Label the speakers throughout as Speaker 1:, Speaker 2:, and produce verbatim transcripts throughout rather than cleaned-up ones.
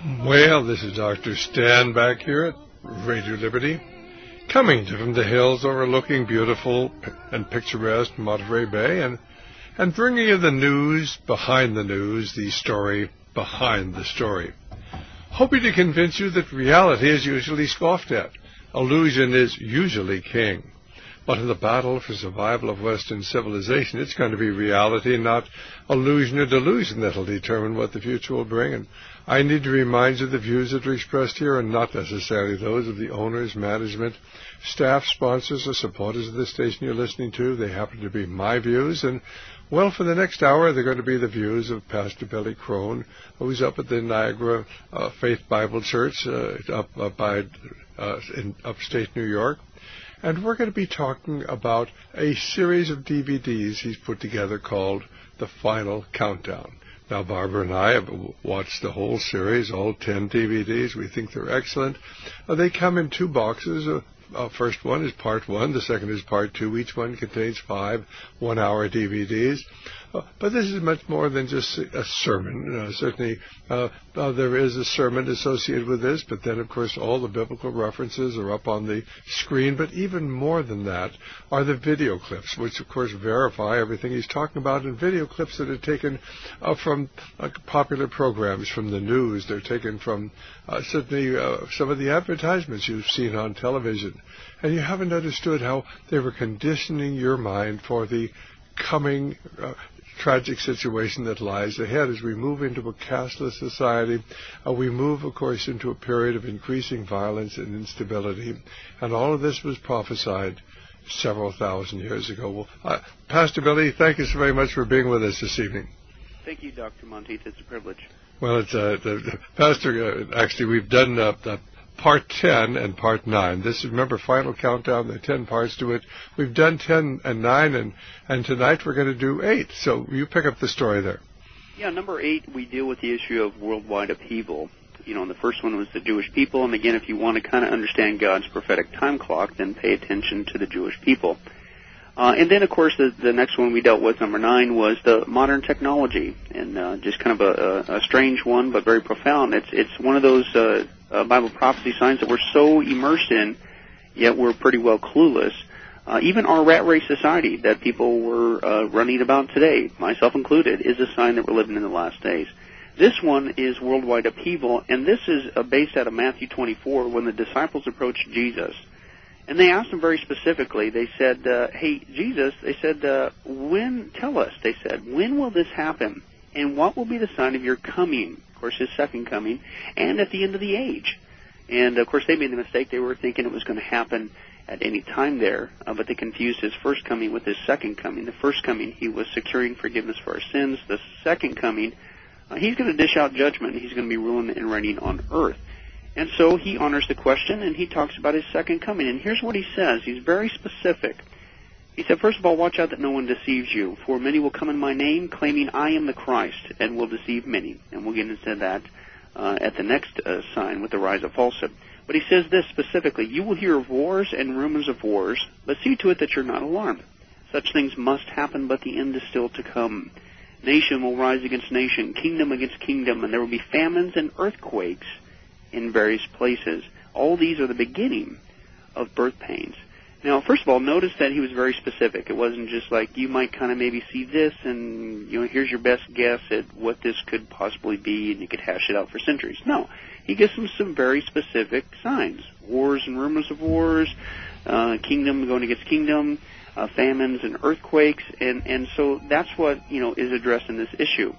Speaker 1: Well, this is Doctor Stan back here at Radio Liberty, coming to from the hills overlooking beautiful and picturesque Monterey Bay, and, and bringing you the news behind the news, the story behind the story. Hoping to convince you that reality is usually scoffed at. Illusion is usually king. But in the battle for survival of Western civilization, it's going to be reality, not illusion or delusion, that will determine what the future will bring. And I need to remind you the views that are expressed here are not necessarily those of the owners, management, staff, sponsors, or supporters of the station you're listening to. They happen to be my views. And, well, for the next hour, they're going to be the views of Pastor Billy Crone, who's up at the Niagara uh, Faith Bible Church uh, up, up by uh, in upstate New York. And we're going to be talking about a series of D V Ds he's put together called The Final Countdown. Now, Barbara and I have watched the whole series, all ten D V Ds. We think they're excellent. Uh, they come in two boxes. Uh, uh, first one is part one. The second is part two. Each one contains five one-hour D V Ds. Uh, but this is much more than just a sermon. Uh, certainly, uh, uh, there is a sermon associated with this, but then, of course, all the biblical references are up on the screen. But even more than that are the video clips, which, of course, verify everything he's talking about, and video clips that are taken uh, from uh, popular programs, from the news. They're taken from uh, certainly uh, some of the advertisements you've seen on television. And you haven't understood how they were conditioning your mind for the coming uh, tragic situation that lies ahead as we move into a casteless society. Uh, we move, of course, into a period of increasing violence and instability. And all of this was prophesied several thousand years ago. Well, uh, Pastor Billy, thank you so very much for being with us this evening.
Speaker 2: Thank you, Doctor Monteith. It's a privilege.
Speaker 1: Well, it's uh, the, the, Pastor, uh, actually, we've done uh, uh, Part ten and Part nine. This is, remember, Final Countdown. There are ten parts to it. We've done ten and nine, and, and tonight we're going to do eight. So you pick up the story there.
Speaker 2: Yeah, number eight, we deal with the issue of worldwide upheaval. You know, and the first one was the Jewish people. And again, if you want to kind of understand God's prophetic time clock, then pay attention to the Jewish people. Uh, and then, of course, the, the next one we dealt with, number nine, was the modern technology, and uh, just kind of a, a, a strange one, but very profound. It's it's one of those uh, uh, Bible prophecy signs that we're so immersed in, yet we're pretty well clueless. Uh, even our rat race society that people were uh, running about today, myself included, is a sign that we're living in the last days. This one is worldwide upheaval, and this is uh, based out of Matthew twenty-four, when the disciples approached Jesus. And they asked him very specifically, they said, uh, hey, Jesus, they said, uh, when, tell us, they said, when will this happen? And what will be the sign of your coming, of course, his second coming, and at the end of the age? And, of course, they made the mistake. They were thinking it was going to happen at any time there, uh, but they confused his first coming with his second coming. The first coming, he was securing forgiveness for our sins. The second coming, uh, he's going to dish out judgment. He's going to be ruling and reigning on earth. And so he honors the question, and he talks about his second coming. And here's what he says. He's very specific. He said, first of all, watch out that no one deceives you, for many will come in my name, claiming I am the Christ, and will deceive many. And we'll get into that uh, at the next uh, sign with the rise of falsehood. But he says this specifically, you will hear of wars and rumors of wars, but see to it that you're not alarmed. Such things must happen, but the end is still to come. Nation will rise against nation, kingdom against kingdom, and there will be famines and earthquakes in various places. All these are the beginning of birth pains. Now, first of all, notice that he was very specific. It wasn't just like you might kind of maybe see this and, you know, here's your best guess at what this could possibly be, and you could hash it out for centuries. No, he gives them some very specific signs. Wars and rumors of wars, uh, kingdom going against kingdom, uh, famines and earthquakes, and, and so that's what, you know, is addressed in this issue.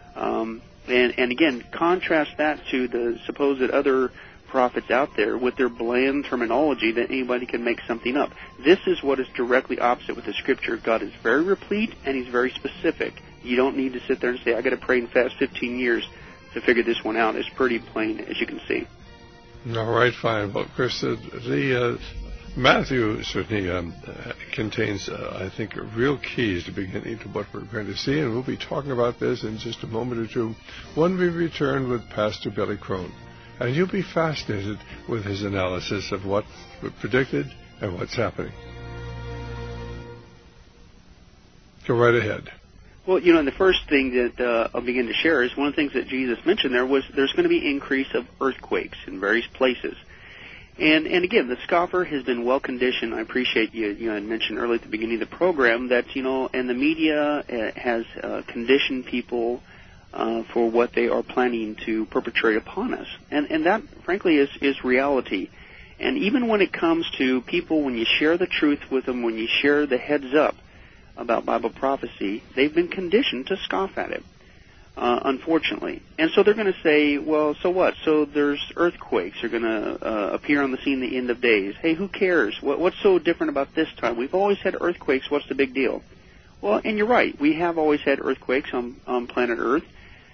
Speaker 2: Um, And, and again, contrast that to the supposed other prophets out there with their bland terminology that anybody can make something up. This is what is directly opposite with the Scripture. God is very replete, and he's very specific. You don't need to sit there and say, I got to pray and fast fifteen years to figure this one out. It's pretty plain, as you can see.
Speaker 1: All right, fine. Well, of course, the, the uh, Matthew certainly um, contains, uh, I think, real keys to beginning to what we're going to see, and we'll be talking about this in just a moment or two when we return with Pastor Billy Crone. And you'll be fascinated with his analysis of what was predicted and what's happening. Go right ahead.
Speaker 2: Well, you know, and the first thing that uh, I'll begin to share is one of the things that Jesus mentioned there was there's going to be increase of earthquakes in various places. And and again, the scoffer has been well conditioned. I appreciate you, you know, I mentioned early at the beginning of the program that, you know, and the media uh, has uh, conditioned people uh, for what they are planning to perpetrate upon us. And and that, frankly, is, is reality. And even when it comes to people, when you share the truth with them, when you share the heads up about Bible prophecy, they've been conditioned to scoff at it, uh, unfortunately. And so they're going to say, well, so what? So there's earthquakes are going to uh, appear on the scene at the end of days. Hey, who cares? What, what's so different about this time? We've always had earthquakes. What's the big deal? Well, and you're right. We have always had earthquakes on, on planet Earth.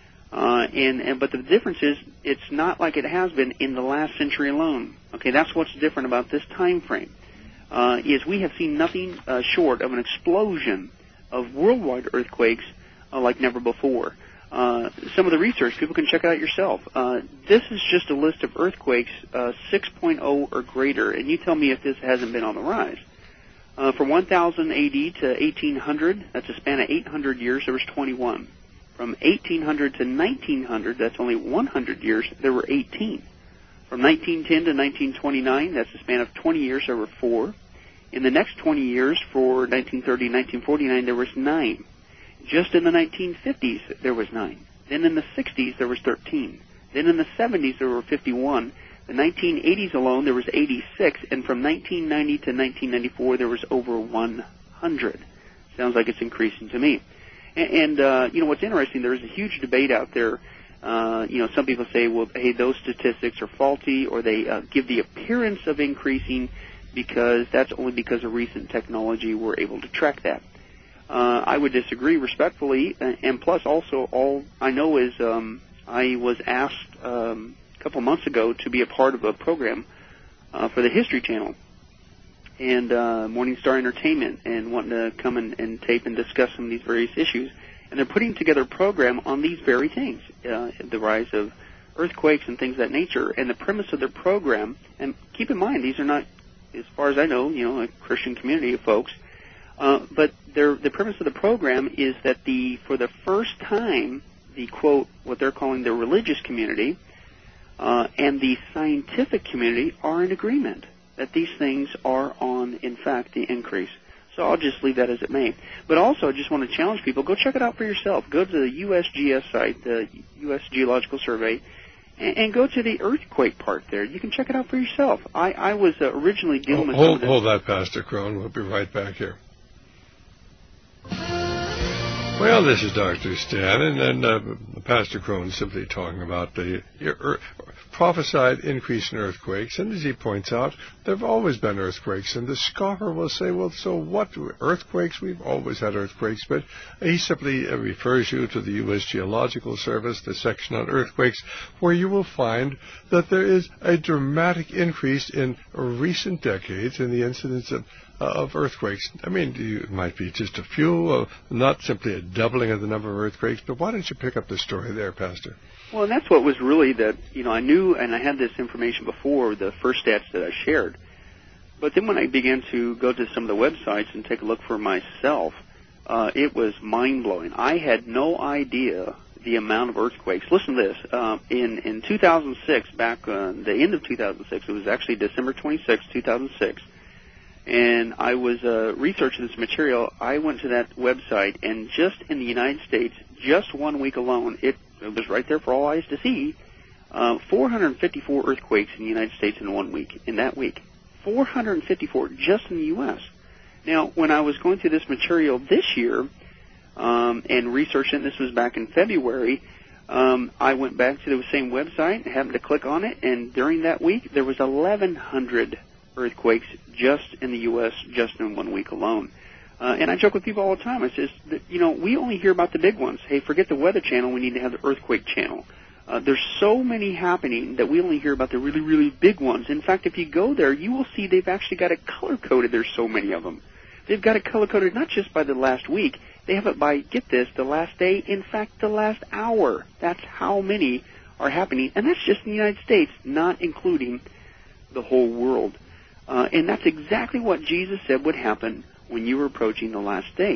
Speaker 2: Uh, and, and but the difference is it's not like it has been in the last century alone. Okay, that's what's different about this time frame. Uh, is we have seen nothing uh, short of an explosion of worldwide earthquakes uh, like never before. Uh, some of the research, people can check it out yourself. Uh, this is just a list of earthquakes uh, six point oh or greater, and you tell me if this hasn't been on the rise. Uh, from one thousand A D to eighteen hundred, that's a span of eight hundred years, there was twenty-one. From eighteen hundred to nineteen hundred, that's only one hundred years, there were eighteen. From nineteen ten to nineteen twenty-nine, that's a span of twenty years, there were four. In the next twenty years, for nineteen thirty to nineteen forty-nine, there was nine. Just in the nineteen fifties, there was nine. Then in the sixties, there was thirteen. Then in the seventies, there were fifty-one. The nineteen eighties alone, there was eighty-six. And from nineteen ninety to nineteen ninety-four, there was over one hundred. Sounds like it's increasing to me. And, and uh, you know, what's interesting, there is a huge debate out there. Uh, you know, some people say, well, hey, those statistics are faulty, or they uh, give the appearance of increasing because that's only because of recent technology we're able to track that. Uh, I would disagree respectfully, and plus also all I know is um, I was asked um, a couple months ago to be a part of a program uh, for the History Channel and uh, Morning Star Entertainment, and wanting to come and, and tape and discuss some of these various issues. And they're putting together a program on these very things, uh, the rise of earthquakes and things of that nature. And the premise of their program, and keep in mind, these are not, as far as I know, you know, a Christian community of folks, uh, but their, the premise of the program is that the for the first time, the, quote, what they're calling the religious community uh, and the scientific community are in agreement that these things are on, in fact, the increase. So I'll just leave that as it may. But also, I just want to challenge people, go check it out for yourself. Go to the U S G S site, the U S Geological Survey, and, and go to the earthquake part there. You can check it out for yourself. I, I was uh, originally dealing
Speaker 1: oh,
Speaker 2: with...
Speaker 1: Hold,
Speaker 2: some
Speaker 1: hold that, Pastor Crone. We'll be right back here. Well, this is Doctor Stan, and then uh, Pastor Crone simply talking about the er, prophesied increase in earthquakes. And as he points out, there have always been earthquakes. And the scoffer will say, well, so what? Earthquakes? We've always had earthquakes. But he simply uh, refers you to the U S Geological Service, the section on earthquakes, where you will find that there is a dramatic increase in recent decades in the incidence of Uh, of earthquakes. I mean, you, it might be just a few, uh, not simply a doubling of the number of earthquakes, but why don't you pick up the story there, Pastor?
Speaker 2: Well, and that's what was really that, you know, I knew, and I had this information before, the first stats that I shared. But then when I began to go to some of the websites and take a look for myself, uh, it was mind-blowing. I had no idea the amount of earthquakes. Listen to this. Uh, in, in two thousand six, back uh, the end of two thousand six, it was actually December twenty-sixth, two thousand six, and I was uh, researching this material. I went to that website, and just in the United States, just one week alone, it, it was right there for all eyes to see, uh, four hundred fifty-four earthquakes in the United States in one week, in that week. four hundred fifty-four just in the U S Now, when I was going through this material this year um, and researching, this was back in February, um, I went back to the same website, happened to click on it, and during that week, there was eleven hundred earthquakes just in the U S, just in one week alone. Uh, and I joke with people all the time. I says, that, you know, we only hear about the big ones. Hey, forget the Weather Channel. We need to have the Earthquake Channel. Uh, there's so many happening that we only hear about the really, really big ones. In fact, if you go there, you will see they've actually got it color-coded. There's so many of them. They've got it color-coded not just by the last week. They have it by, get this, the last day. In fact, the last hour. That's how many are happening. And that's just in the United States, not including the whole world. Uh, and that's exactly what Jesus said would happen when you were approaching the last days.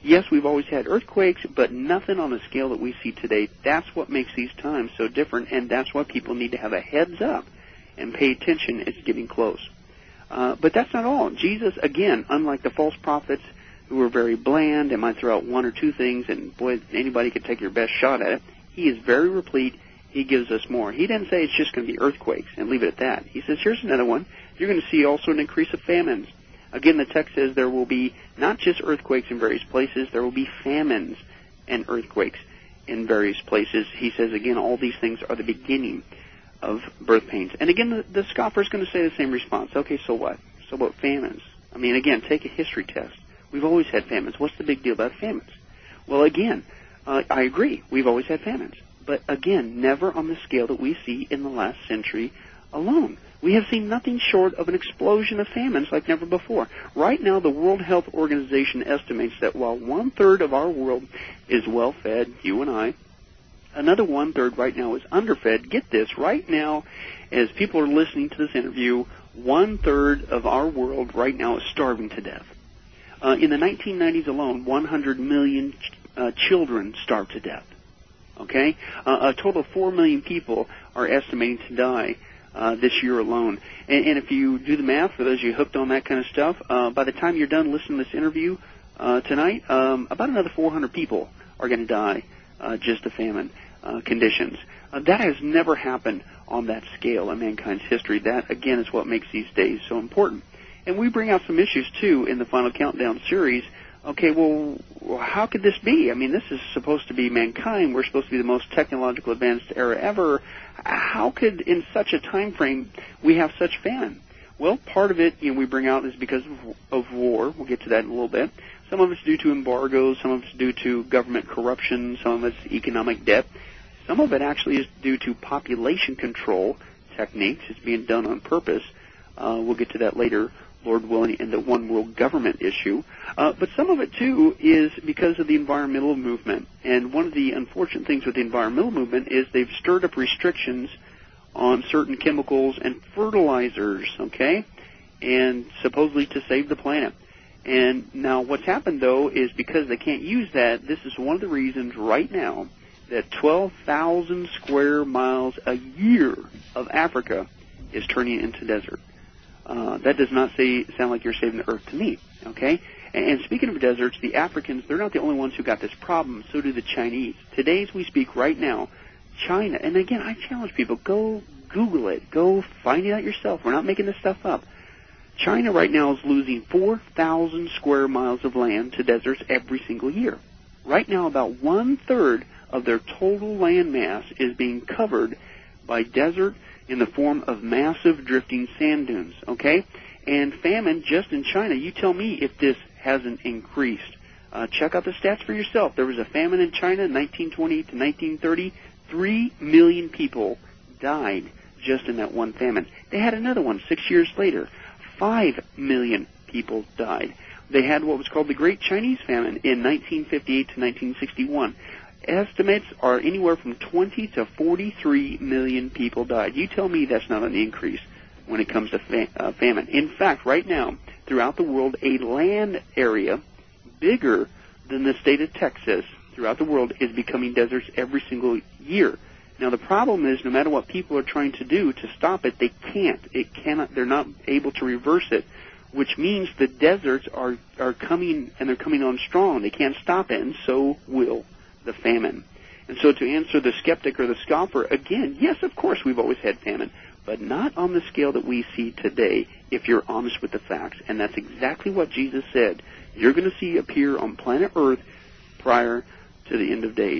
Speaker 2: Yes, we've always had earthquakes, but nothing on the scale that we see today. That's what makes these times so different, and that's why people need to have a heads up and pay attention. It's getting close. Uh, but that's not all. Jesus, again, unlike the false prophets who were very bland and might throw out one or two things, and boy, anybody could take your best shot at it, he is very replete. He gives us more. He didn't say it's just going to be earthquakes and leave it at that. He says, here's another one. You're going to see also an increase of famines. Again, the text says there will be not just earthquakes in various places, there will be famines and earthquakes in various places. He says, again, all these things are the beginning of birth pains. And again, the, the scoffer is going to say the same response. Okay, so what? So what famines? I mean, again, take a history test. We've always had famines. What's the big deal about famines? Well, again, uh, I agree. We've always had famines. But again, never on the scale that we see in the last century alone. We have seen nothing short of an explosion of famines like never before. Right now, the World Health Organization estimates that while one-third of our world is well-fed, you and I, another one-third right now is underfed. Get this, right now, as people are listening to this interview, one-third of our world right now is starving to death. Uh, in the nineteen nineties alone, one hundred million ch- uh, children starved to death. Okay? Uh, a total of four million people are estimating to die uh, this year alone. And, and if you do the math, for those of you hooked on that kind of stuff, uh, by the time you're done listening to this interview uh, tonight, um, about another four hundred people are going to die uh, just to famine uh, conditions. Uh, that has never happened on that scale in mankind's history. That, again, is what makes these days so important. And we bring out some issues, too, in the Final Countdown series. Okay, well, how could this be? I mean, this is supposed to be mankind. We're supposed to be the most technological advanced era ever. How could, in such a time frame, we have such famine? Well, part of it, you know, we bring out is because of, of war. We'll get to that in a little bit. Some of it's due to embargoes. Some of it's due to government corruption. Some of it's economic debt. Some of it actually is due to population control techniques. It's being done on purpose. Uh, we'll get to that later, Lord willing, in the one world government issue. Uh, but some of it, too, is because of the environmental movement. And one of the unfortunate things with the environmental movement is they've stirred up restrictions on certain chemicals and fertilizers, okay, and supposedly to save the planet. And now what's happened, though, is because they can't use that, this is one of the reasons right now that twelve thousand square miles a year of Africa is turning into desert. Uh, that does not say, sound like you're saving the earth to me, okay? And, and speaking of deserts, the Africans, they're not the only ones who got this problem. So do the Chinese. Today, as we speak right now, China, and again, I challenge people, go Google it. Go find it out yourself. We're not making this stuff up. China right now is losing four thousand square miles of land to deserts every single year. Right now, about one-third of their total land mass is being covered by desert in the form of massive drifting sand dunes, okay? And famine just in China, you tell me if this hasn't increased. Uh, check out the stats for yourself. There was a famine in China in nineteen twenty to nineteen thirty. Three million people died just in that one famine. They had another one six years later. Five million people died. They had what was called the Great Chinese Famine in nineteen fifty-eight to nineteen sixty-one. Estimates are anywhere from twenty to forty-three million people died. You tell me that's not an increase when it comes to fa- uh, famine. In fact, right now, throughout the world, a land area bigger than the state of Texas throughout the world is becoming deserts every single year. Now, the problem is, no matter what people are trying to do to stop it, they can't. It cannot. They're not able to reverse it, which means the deserts are, are coming, and they're coming on strong. They can't stop it, and so will the famine. And so to answer the skeptic or the scoffer, again, yes, of course we've always had famine, but not on the scale that we see today if you're honest with the facts. And that's exactly what Jesus said. You're going to see appear on planet Earth prior to the end of days.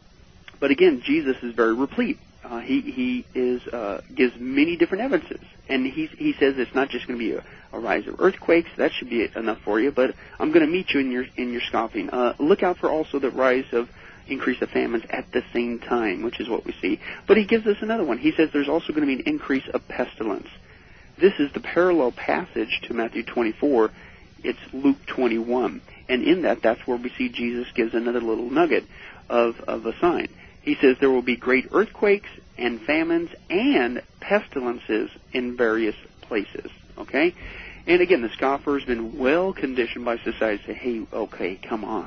Speaker 2: But again, Jesus is very replete. Uh, he he is uh, gives many different evidences, and he he says it's not just going to be a, a rise of earthquakes. That should be enough for you. But I'm going to meet you in your in your scoffing. Uh, look out for also the rise of increase of famines at the same time, which is what we see. But he gives us another one. He says there's also going to be an increase of pestilence. This is the parallel passage to Matthew twenty-four. It's Luke twenty-one, and in that, that's where we see Jesus gives another little nugget of of a sign. He says there will be great earthquakes and famines and pestilences in various places, okay? And again, the scoffer has been well conditioned by society to say, hey, okay, come on.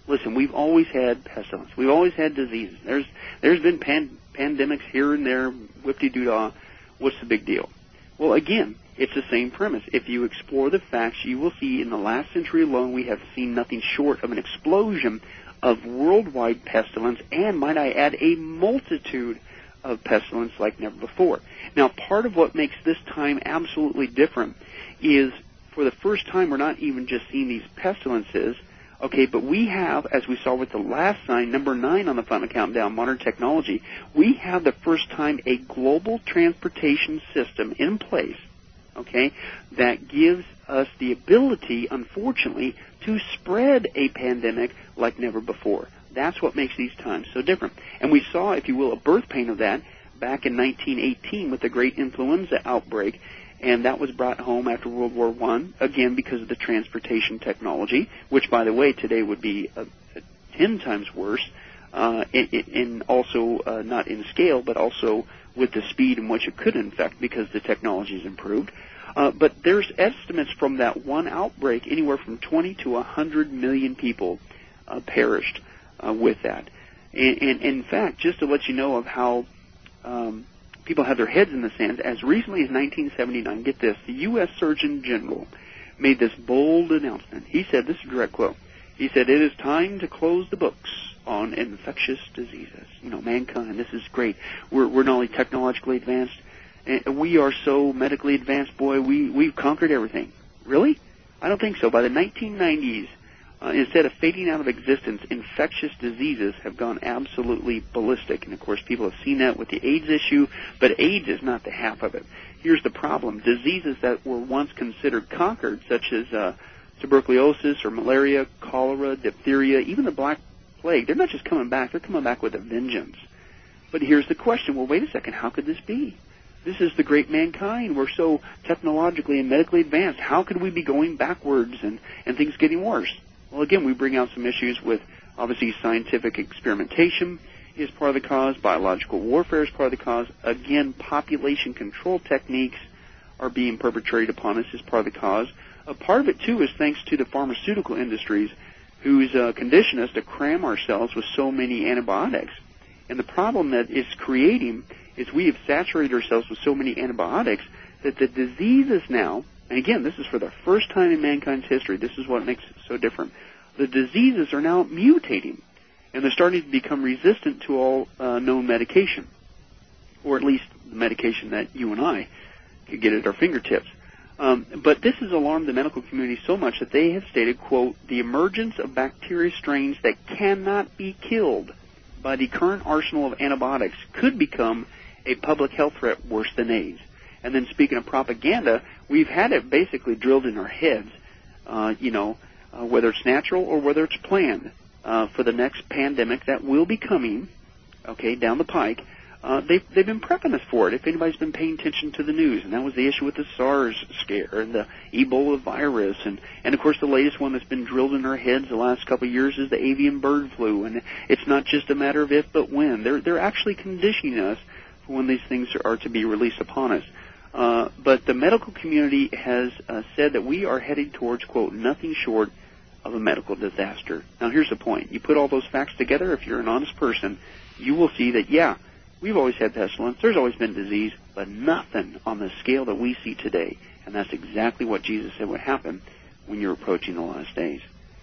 Speaker 2: Listen, we've always had pestilence. We've always had diseases. There's there's been pan, pandemics here and there, whip-de-doo-dah. What's the big deal? Well, again, it's the same premise. If you explore the facts, you will see in the last century alone we have seen nothing short of an explosion of worldwide pestilence and, might I add, a multitude of pestilence like never before. Now, part of what makes this time absolutely different is, for the first time, we're not even just seeing these pestilences, okay, but we have, as we saw with the last sign, number nine on the final countdown, modern technology, we have the first time a global transportation system in place, okay, that gives us the ability, unfortunately, to spread a pandemic like never before. That's what makes these times so different. And we saw, if you will, a birth pain of that back in nineteen eighteen with the great influenza outbreak, and that was brought home after World War One, again because of the transportation technology, which, by the way, today would be a, a ten times worse, uh, in, in also uh, not in scale, but also with the speed in which it could infect because the technology has improved. Uh, but there's estimates from that one outbreak, anywhere from twenty to one hundred million people uh, perished uh, with that. And, and, and in fact, just to let you know of how um, people have their heads in the sand, as recently as nineteen seventy-nine, get this, the U S Surgeon General made this bold announcement. He said, this is a direct quote, he said, "It is time to close the books on infectious diseases. You know, mankind, this is great. We're, we're not only technologically advanced, and we are so medically advanced, boy, we, we've conquered everything." Really? I don't think so. By the nineteen nineties, uh, instead of fading out of existence, infectious diseases have gone absolutely ballistic. And, of course, people have seen that with the AIDS issue, but AIDS is not the half of it. Here's the problem. Diseases that were once considered conquered, such as uh, tuberculosis or malaria, cholera, diphtheria, even the Black Plague, they're not just coming back. They're coming back with a vengeance. But here's the question. Well, wait a second. How could this be? This is the great mankind. We're so technologically and medically advanced. How could we be going backwards and, and things getting worse? Well, again, we bring out some issues with, obviously, scientific experimentation is part of the cause. Biological warfare is part of the cause. Again, population control techniques are being perpetrated upon us is part of the cause. A part of it, too, is thanks to the pharmaceutical industries who's uh, conditioned us to cram ourselves with so many antibiotics. And the problem that it's creating is we have saturated ourselves with so many antibiotics that the diseases now, and again, this is for the first time in mankind's history, this is what makes it so different, the diseases are now mutating, and they're starting to become resistant to all uh, known medication, or at least the medication that you and I could get at our fingertips. Um, but this has alarmed the medical community so much that they have stated, quote, "The emergence of bacteria strains that cannot be killed by the current arsenal of antibiotics could become a public health threat worse than AIDS." And then speaking of propaganda, we've had it basically drilled in our heads, uh, you know, uh, whether it's natural or whether it's planned, uh, for the next pandemic that will be coming, okay, down the pike. Uh, they've, they've been prepping us for it, if anybody's been paying attention to the news. And that was the issue with the SARS scare and the Ebola virus. And, and of course, the latest one that's been drilled in our heads the last couple of years is the avian bird flu. And it's not just a matter of if but when. They're, they're actually conditioning us for when these things are to be released upon us. Uh, but the medical community has uh, said that we are heading towards, quote, nothing short of a medical disaster. Now, here's the point. You put all those facts together, if you're an honest person, you will see that, yeah, we've always had pestilence. There's always been disease, but nothing on the scale that we see today. And that's exactly what Jesus said would happen when you're approaching the last days.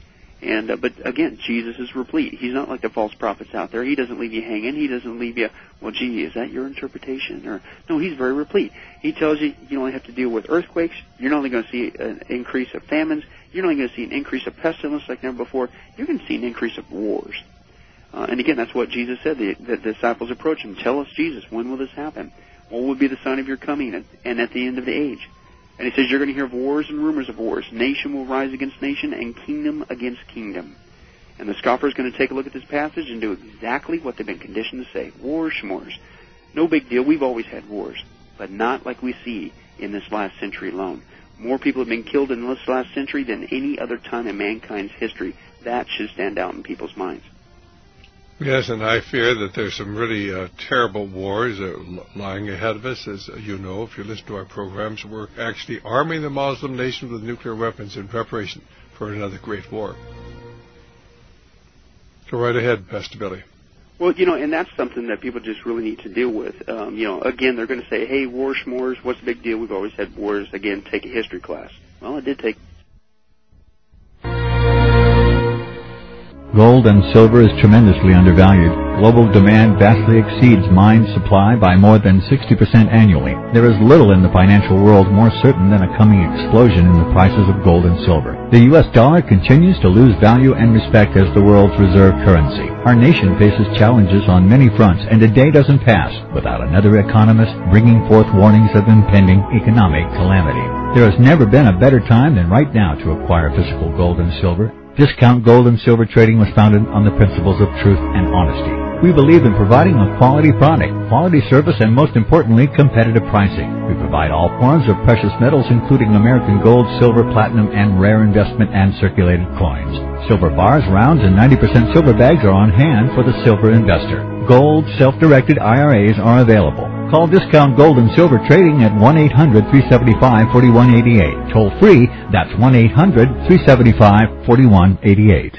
Speaker 2: And uh, but again, Jesus is replete. He's not like the false prophets out there. He doesn't leave you hanging. He doesn't leave you, well, gee, is that your interpretation? Or no, he's very replete. He tells you you only have to deal with earthquakes. You're not only going to see an increase of famines. You're not only going to see an increase of pestilence like never before. You're going to see an increase of wars. Uh, and again, that's what Jesus said. The, the disciples approach him. Tell us, Jesus, when will this happen? What will be the sign of your coming at, and at the end of the age? And he says, you're going to hear of wars and rumors of wars. Nation will rise against nation and kingdom against kingdom. And the scoffer is going to take a look at this passage and do exactly what they've been conditioned to say. Wars, schmores. No big deal. We've always had wars, but not like we see in this last century alone. More people have been killed in this last century than any other time in mankind's history. That should stand out in people's minds.
Speaker 1: Yes, and I fear that there's some really uh, terrible wars uh, lying ahead of us. As you know, if you listen to our programs, we're actually arming the Muslim nations with nuclear weapons in preparation for another great war. Go right ahead, Pastor Billy.
Speaker 2: Well, you know, and that's something that people just really need to deal with. Um, you know, again, they're going to say, hey, war, s'mores, what's the big deal? We've always had wars. Again, take a history class. Well, it did take...
Speaker 3: Gold and silver is tremendously undervalued. Global demand vastly exceeds mine supply by more than sixty percent annually. There is little in the financial world more certain than a coming explosion in the prices of gold and silver. The U S dollar continues to lose value and respect as the world's reserve currency. Our nation faces challenges on many fronts, and a day doesn't pass without another economist bringing forth warnings of impending economic calamity. There has never been a better time than right now to acquire physical gold and silver. Discount Gold and Silver Trading was founded on the principles of truth and honesty. We believe in providing a quality product, quality service, and most importantly, competitive pricing. We provide all forms of precious metals, including American gold, silver, platinum, and rare investment and circulated coins. Silver bars, rounds, and ninety percent silver bags are on hand for the silver investor. Gold, self-directed I R As are available. Call Discount Gold and Silver Trading at one eight hundred, three seven five, four one eight eight. Toll free, that's one eight hundred, three seven five, four one eight eight.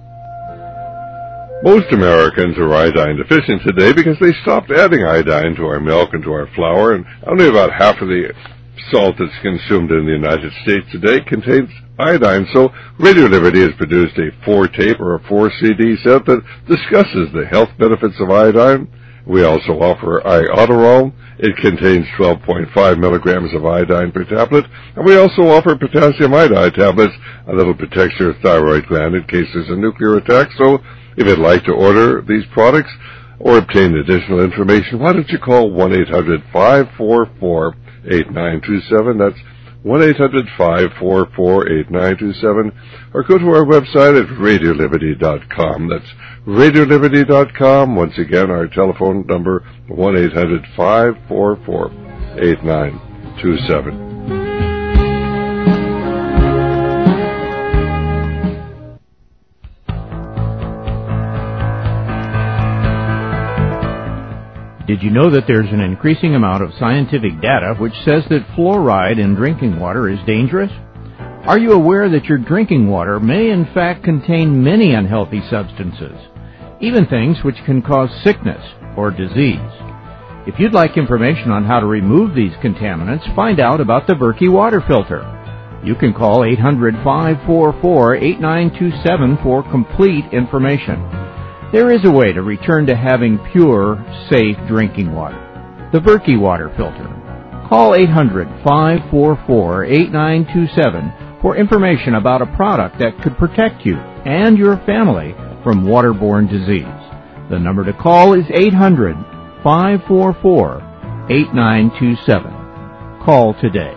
Speaker 1: Most Americans are iodine deficient today because they stopped adding iodine to our milk and to our flour, and only about half of the salt that's consumed in the United States today contains iodine. So Radio Liberty has produced a four-tape or a four-C D set that discusses the health benefits of iodine. We also offer Iodoral. It contains twelve point five milligrams of iodine per tablet. And we also offer potassium iodide tablets that'll protect your thyroid gland in case there's a nuclear attack. So if you'd like to order these products or obtain additional information, why don't you call one eight hundred, five four four, eight nine two seven. That's one eight hundred, five four four, eight nine two seven. Or go to our website at radio liberty dot com. That's radio liberty dot com. Once again, our telephone number, one eight hundred, five four four, eight nine two seven.
Speaker 4: Did you know that there's an increasing amount of scientific data which says that fluoride in drinking water is dangerous? Are you aware that your drinking water may in fact contain many unhealthy substances, even things which can cause sickness or disease? If you'd like information on how to remove these contaminants, find out about the Berkey water filter. You can call eight hundred, five four four, eight nine two seven for complete information. There is a way to return to having pure, safe drinking water. The Berkey water filter. Call eight hundred, five four four, eight nine two seven for information about a product that could protect you and your family from waterborne disease. The number to call is eight hundred, five four four, eight nine two seven. Call today.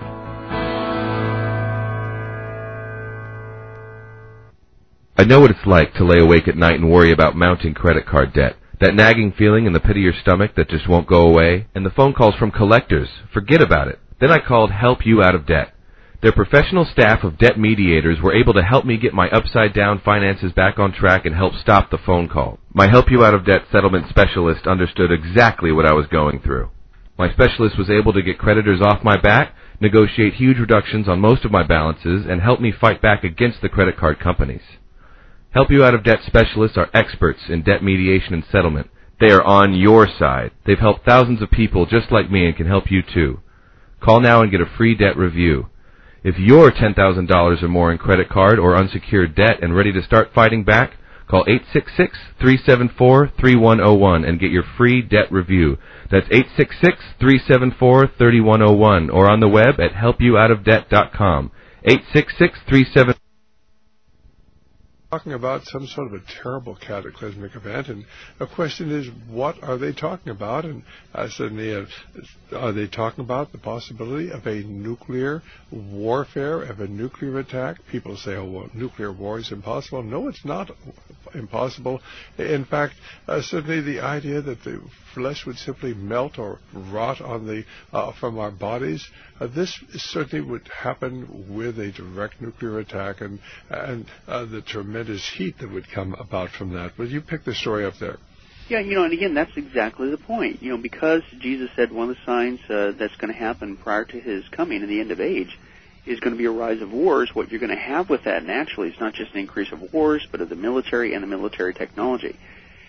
Speaker 5: I know what it's like to lay awake at night and worry about mounting credit card debt. That nagging feeling in the pit of your stomach that just won't go away. And the phone calls from collectors. Forget about it. Then I called Help You Out of Debt. Their professional staff of debt mediators were able to help me get my upside-down finances back on track and help stop the phone call. My Help You Out of Debt settlement specialist understood exactly what I was going through. My specialist was able to get creditors off my back, negotiate huge reductions on most of my balances, and help me fight back against the credit card companies. Help You Out of Debt specialists are experts in debt mediation and settlement. They are on your side. They've helped thousands of people just like me and can help you too. Call now and get a free debt review. If you're ten thousand dollars or more in credit card or unsecured debt and ready to start fighting back, call eight six six, three seven four, three one zero one and get your free debt review. That's eight six six, three seven four, three one zero one or on the web at help you out of debt dot com. eight six six, three seven four
Speaker 1: Talking about some sort of a terrible cataclysmic event, and the question is, what are they talking about? And uh, certainly, uh, are they talking about the possibility of a nuclear warfare, of a nuclear attack? People say, oh, well, nuclear war is impossible. No, it's not impossible. In fact, uh, certainly the idea that the flesh would simply melt or rot on the uh, from our bodies, uh, this certainly would happen with a direct nuclear attack, and and uh, the tremendous heat that would come about from that. Will you pick the story up there?
Speaker 2: Yeah, you know, and again, that's exactly the point. You know, because Jesus said one of the signs uh, that's going to happen prior to his coming in the end of age is going to be a rise of wars. What you're going to have with that naturally is not just an increase of wars, but of the military and the military technology.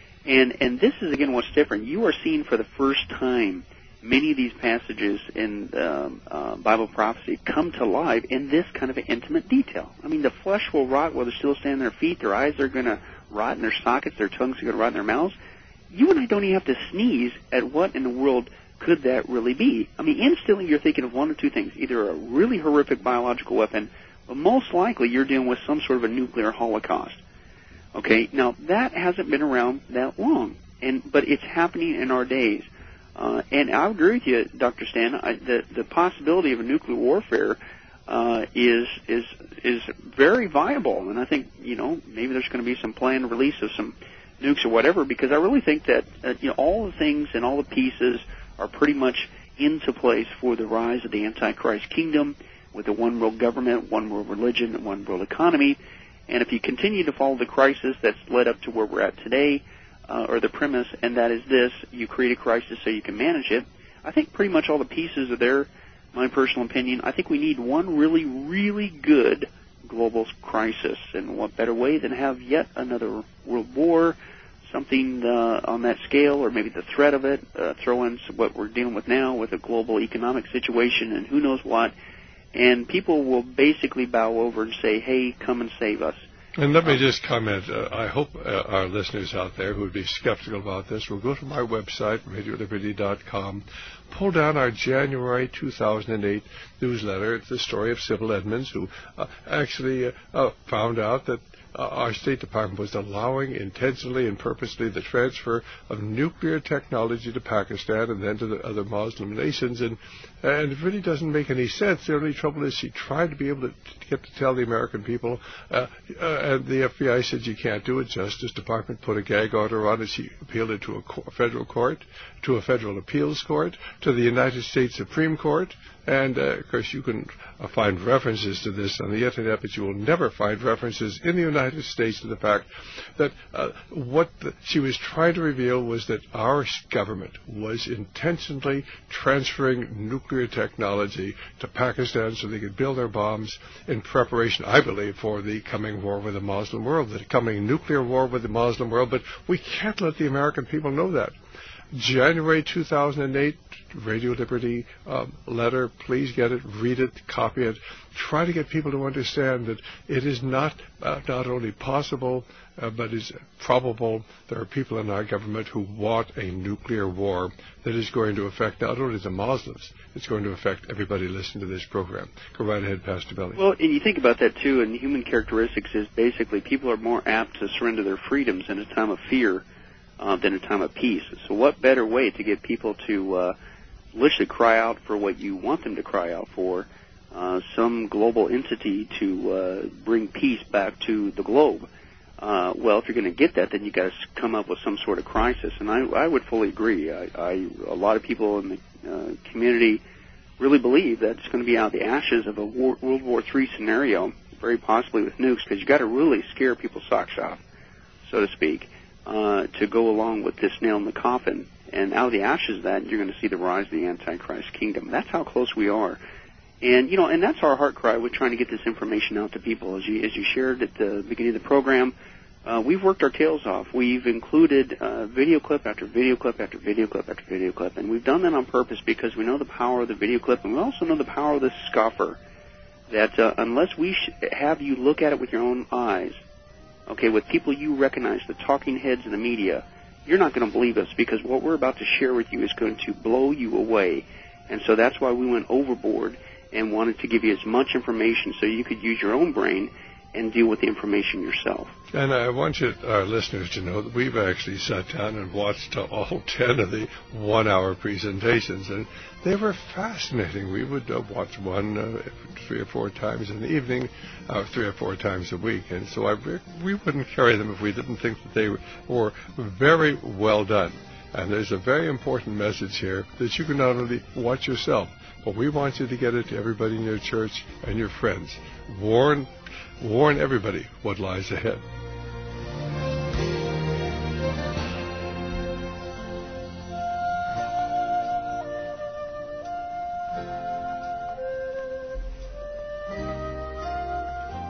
Speaker 2: And and this is, again, what's different. You are seeing for the first time many of these passages in um, uh, Bible prophecy come to life in this kind of intimate detail. I mean, the flesh will rot while they're still standing on their feet. Their eyes are going to rot in their sockets. Their tongues are going to rot in their mouths. You and I don't even have to sneeze at what in the world could that really be. I mean, instantly you're thinking of one or two things, either a really horrific biological weapon, but most likely you're dealing with some sort of a nuclear holocaust. Okay, now that hasn't been around that long, and but it's happening in our days. Uh, and I agree with you, Doctor Stan. I, the the possibility of a nuclear warfare uh, is is is very viable, and I think you know maybe there's going to be some planned release of some nukes or whatever, because I really think that uh, you know all the things and all the pieces are pretty much into place for the rise of the Antichrist kingdom, with the one world government, one world religion, and one world economy. And if you continue to follow the crisis that's led up to where we're at today, uh, or the premise, and that is this, you create a crisis so you can manage it, I think pretty much all the pieces are there, my personal opinion. I think we need one really, really good global crisis, and what better way than have yet another world war, something uh, on that scale, or maybe the threat of it, uh, throw in what we're dealing with now with a global economic situation and who knows what, and people will basically bow over and say, hey, come and save us.
Speaker 1: And let me just comment, uh, I hope uh, our listeners out there who would be skeptical about this will go to my website, radio liberty dot com, pull down our January two thousand eight newsletter. It's the story of Sybil Edmonds, who uh, actually uh, uh, found out that Uh, our State Department was allowing intentionally and purposely the transfer of nuclear technology to Pakistan and then to the other Muslim nations, and and it really doesn't make any sense. The only trouble is she tried to be able to, to get to tell the American people, uh, uh, and the F B I said you can't do it. Justice Department put a gag order on it. She appealed it to a co- federal court, to a federal appeals court, to the United States Supreme Court. And, uh, of course, you can uh, find references to this on the Internet, but you will never find references in the United States to the fact that uh, what the, she was trying to reveal was that our government was intentionally transferring nuclear technology to Pakistan so they could build their bombs in preparation, I believe, for the coming war with the Muslim world, the coming nuclear war with the Muslim world. But we can't let the American people know that. January two thousand eight, Radio Liberty um, letter. Please get it, read it, copy it. Try to get people to understand that it is not uh, not only possible, uh, but is probable. There are people in our government who want a nuclear war that is going to affect not only the Muslims, it's going to affect everybody listening to this program. Go right ahead, Pastor Belly.
Speaker 2: Well, and you think about that, too, and human characteristics is basically people are more apt to surrender their freedoms in a time of fear Uh, than a time of peace. So what better way to get people to uh, literally cry out for what you want them to cry out for, uh, some global entity to uh, bring peace back to the globe? Uh, well, if you're going to get that, then you got to come up with some sort of crisis. And I, I would fully agree. I, I, a lot of people in the uh, community really believe that it's going to be out of the ashes of a war, World War Three scenario, very possibly with nukes, because you got to really scare people's socks off, so to speak. Uh, to go along with this nail in the coffin. And out of the ashes of that, you're going to see the rise of the Antichrist kingdom. That's how close we are. And, you know, and that's our heart cry. We're trying to get this information out to people. As you, as you shared at the beginning of the program, uh, we've worked our tails off. We've included uh, video clip after video clip after video clip after video clip. And we've done that on purpose because we know the power of the video clip, and we also know the power of the scoffer. That uh, unless we sh- have you look at it with your own eyes, okay, with people you recognize, the talking heads in the media, you're not going to believe us, because what we're about to share with you is going to blow you away. And so that's why we went overboard and wanted to give you as much information so you could use your own brain and deal with the information yourself.
Speaker 1: And I want you, our listeners, to know that we've actually sat down and watched all ten of the one-hour presentations, and they were fascinating. We would uh, watch one uh, three or four times in the evening, uh, three or four times a week, and so I, we wouldn't carry them if we didn't think that they were very well done. And there's a very important message here that you can not only watch yourself, but we want you to get it to everybody in your church and your friends. Warn Warn everybody what lies ahead.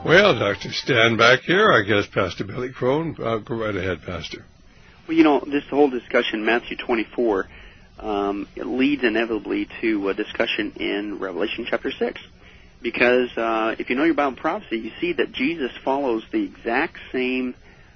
Speaker 1: Well, Doctor Stan back here, I guess Pastor Billy Crone. Uh, go right ahead, Pastor.
Speaker 2: Well, you know, this whole discussion, Matthew twenty-four, um, it leads inevitably to a discussion in Revelation chapter six. Because uh, if you know your Bible prophecy, you see that Jesus follows the exact same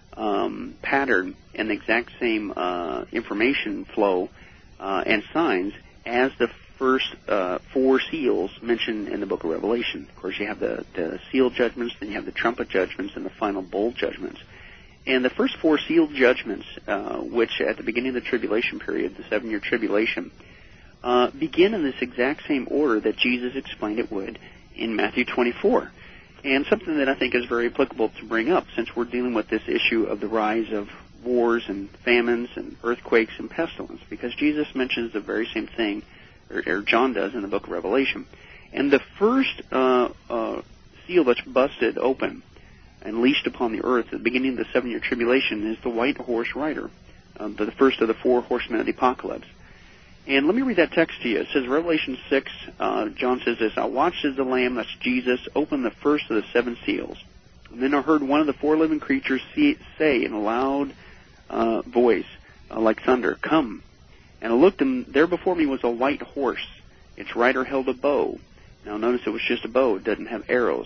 Speaker 2: um, pattern and the exact same uh, information flow uh, and signs as the first uh, four seals mentioned in the book of Revelation. Of course, you have the, the seal judgments, then you have the trumpet judgments, and the final bowl judgments. And the first four sealed judgments, uh, which at the beginning of the tribulation period, the seven-year tribulation, uh, begin in this exact same order that Jesus explained it would in Matthew twenty-four. And something that I think is very applicable to bring up, since we're dealing with this issue of the rise of wars and famines and earthquakes and pestilence, because Jesus mentions the very same thing, or, or John does in the book of Revelation. And the first uh, uh, seal that's busted open and leashed upon the earth at the beginning of the seven-year tribulation is the white horse rider, uh, the first of the four horsemen of the apocalypse. And let me read that text to you. It says, Revelation six, uh, John says this, I watched as the Lamb, that's Jesus, open the first of the seven seals. And then I heard one of the four living creatures see, say in a loud uh, voice, uh, like thunder, Come. And I looked, and there before me was a white horse. Its rider held a bow. Now notice it was just a bow. It doesn't have arrows.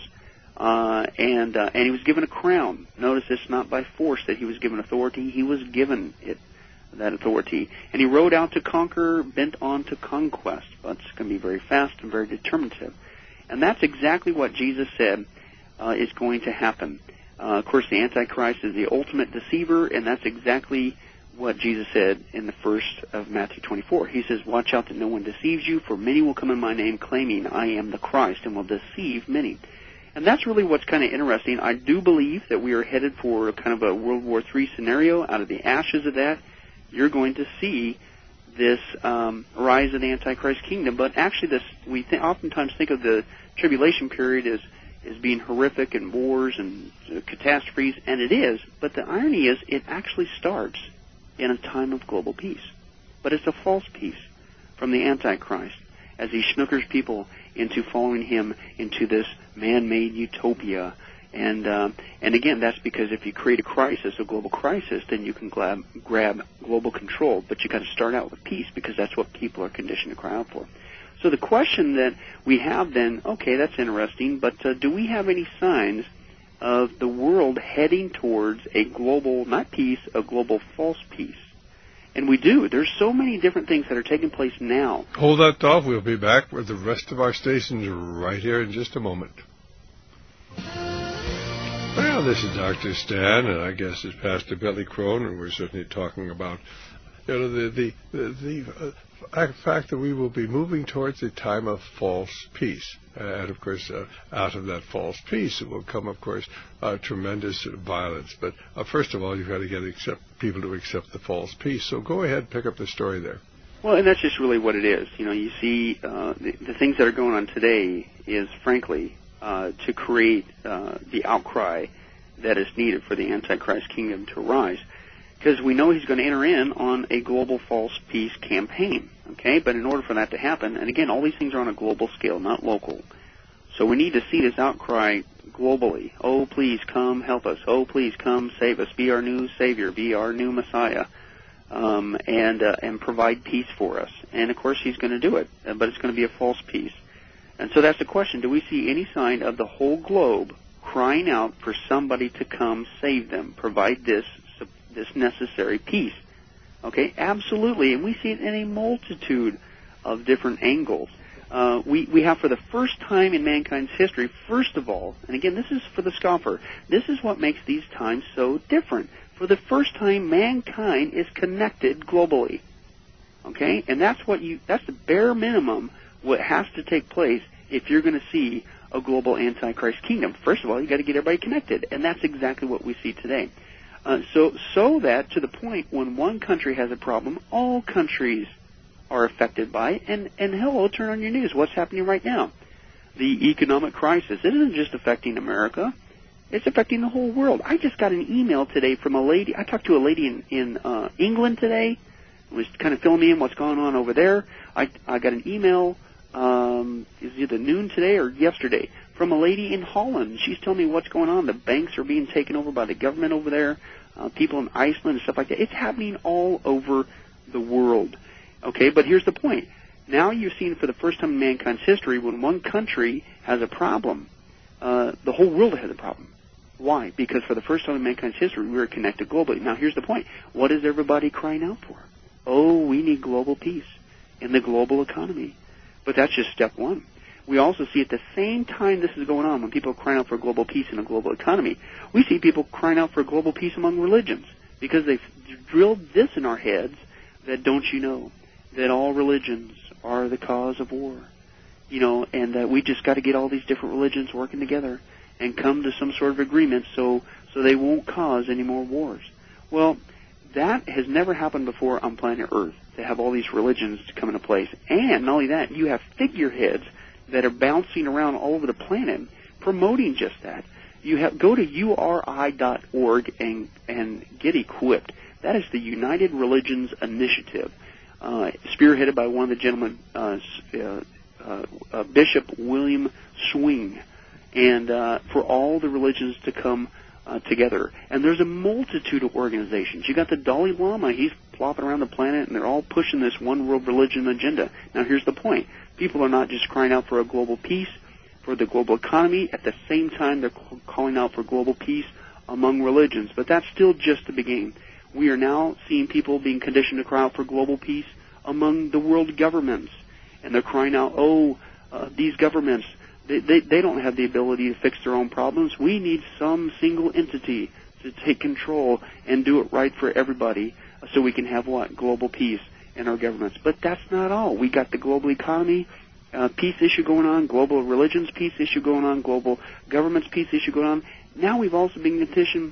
Speaker 2: Uh, and uh, and he was given a crown. Notice it's not by force that he was given authority. He was given it, that authority. And he rode out to conquer, bent on to conquest. But it's going to be very fast and very determinative. And that's exactly what Jesus said uh, is going to happen. Uh, of course, the Antichrist is the ultimate deceiver, and that's exactly what Jesus said in the first of Matthew twenty-four. He says, watch out that no one deceives you, for many will come in my name claiming I am the Christ, and will deceive many. And that's really what's kind of interesting. I do believe that we are headed for kind of a World War Three scenario. Out of the ashes of that, you're going to see this um, rise of the Antichrist kingdom. But actually, this we th- oftentimes think of the tribulation period as, as being horrific and wars and uh, catastrophes, and it is. But the irony is it actually starts in a time of global peace. But it's a false peace from the Antichrist as he schnookers people into following him into this man-made utopia. And uh, and again, that's because if you create a crisis, a global crisis, then you can grab, grab global control. But you've got to start out with peace, because that's what people are conditioned to cry out for. So the question that we have then, okay, that's interesting, but uh, do we have any signs of the world heading towards a global, not peace, a global false peace? And we do. There's so many different things that are taking place now.
Speaker 1: Hold that thought. We'll be back with the rest of our stations right here in just a moment. Well, this is Doctor Stan, and I guess it's Pastor Billy Crone, and we're certainly talking about, you know, the the the, the uh, fact that we will be moving towards a time of false peace. Uh, and, of course, uh, out of that false peace will come, of course, uh, tremendous violence. But uh, first of all, you've got to get accept, people to accept the false peace. So go ahead and pick up the story there.
Speaker 2: Well, and that's just really what it is. You know, you see uh, the, the things that are going on today is, frankly, uh, to create uh, the outcry that is needed for the Antichrist kingdom to arise. Because we know he's going to enter in on a global false peace campaign, okay? But in order for that to happen, and again, all these things are on a global scale, not local. So we need to see this outcry globally. Oh, please come help us. Oh, please come save us. Be our new Savior. Be our new Messiah. Um, and uh, and provide peace for us. And, of course, he's going to do it, but it's going to be a false peace. And so that's the question. Do we see any sign of the whole globe crying out for somebody to come save them, provide this this necessary peace? Okay, absolutely, and we see it in a multitude of different angles. Uh, we, we have for the first time in mankind's history, first of all, and again, this is for the scoffer, this is what makes these times so different. For the first time, mankind is connected globally. Okay, and that's what you, that's the bare minimum what has to take place if you're going to see a global Antichrist kingdom. First of all, you got to get everybody connected, and that's exactly what we see today. Uh, so, so that to the point when one country has a problem, all countries are affected by it. And, and hello, turn on your news. What's happening right now? The economic crisis. It isn't just affecting America. It's affecting the whole world. I just got an email today from a lady. I talked to a lady in, in uh, England today. It was kind of filling me in what's going on over there. I, I got an email, um, it was either noon today or yesterday, from a lady in Holland. She's telling me what's going on. The banks are being taken over by the government over there, uh, people in Iceland and stuff like that. It's happening all over the world. Okay, but here's the point. Now you're seeing for the first time in mankind's history, when one country has a problem, uh, the whole world has a problem. Why? Because for the first time in mankind's history, we are connected globally. Now here's the point. What is everybody crying out for? Oh, we need global peace in the global economy. But that's just step one. We also see at the same time this is going on, when people are crying out for global peace in a global economy, we see people crying out for global peace among religions, because they've drilled this in our heads that, don't you know, that all religions are the cause of war, you know, and that we just got to get all these different religions working together and come to some sort of agreement so so they won't cause any more wars. Well, that has never happened before on planet Earth, to have all these religions come into place. And not only that, you have figureheads that are bouncing around all over the planet promoting just that. You have go to U R I dot org and and get equipped. That is the United Religions Initiative, uh, spearheaded by one of the gentlemen, uh, uh, uh, Bishop William Swing, and uh, for all the religions to come uh, together. And there's a multitude of organizations. You got the Dalai Lama. He's plopping around the planet, and they're all pushing this one world religion agenda. Now, here's the point. People are not just crying out for a global peace, for the global economy. At the same time, they're calling out for global peace among religions. But that's still just the beginning. We are now seeing people being conditioned to cry out for global peace among the world governments. And they're crying out, oh, uh, these governments, they, they, they don't have the ability to fix their own problems. We need some single entity to take control and do it right for everybody so we can have what? Global peace in our governments. But that's not all. We got the global economy uh, peace issue going on, global religions peace issue going on, global governments peace issue going on. Now we've also been conditioned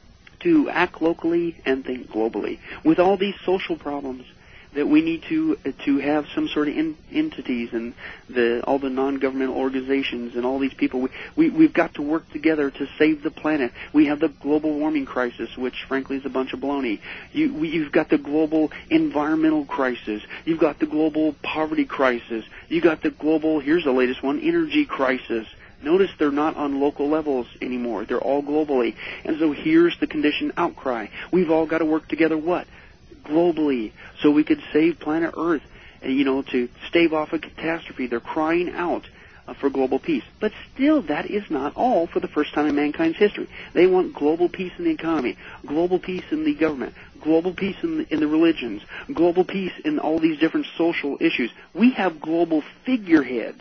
Speaker 2: to act locally and think globally with all these social problems that we need to uh, to have some sort of in, entities and the all the non-governmental organizations and all these people. We, we, we've got to work together to save the planet. We have the global warming crisis, which frankly is a bunch of baloney. You, we, you've got the global environmental crisis. You've got the global poverty crisis. You've got the global, here's the latest one, energy crisis. Notice they're not on local levels anymore. They're all globally. And so here's the conditioned outcry. We've all got to work together what? Globally, so we could save planet Earth, and, you know, to stave off a catastrophe. They're crying out uh, for global peace. But still, that is not all for the first time in mankind's history. They want global peace in the economy, global peace in the government, global peace in the, in the religions, global peace in all these different social issues. We have global figureheads